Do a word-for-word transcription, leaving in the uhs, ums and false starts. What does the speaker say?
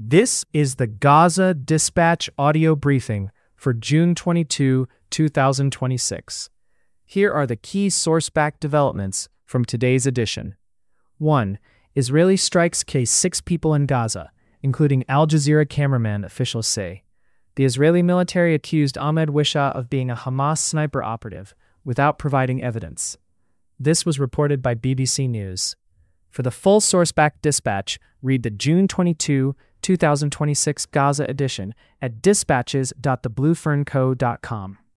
This is the Gaza Dispatch audio briefing for June twenty-second, two thousand twenty-six. Here are the key source-backed developments from today's edition. one. Israeli strikes kill six people in Gaza, including Al Jazeera cameraman, officials say. The Israeli military accused Ahmed Wisha of being a Hamas sniper operative, without providing evidence. This was reported by B B C News. For the full source-backed dispatch, read the June twenty-second, two thousand twenty-six Gaza edition at dispatches dot the blue fern co dot com.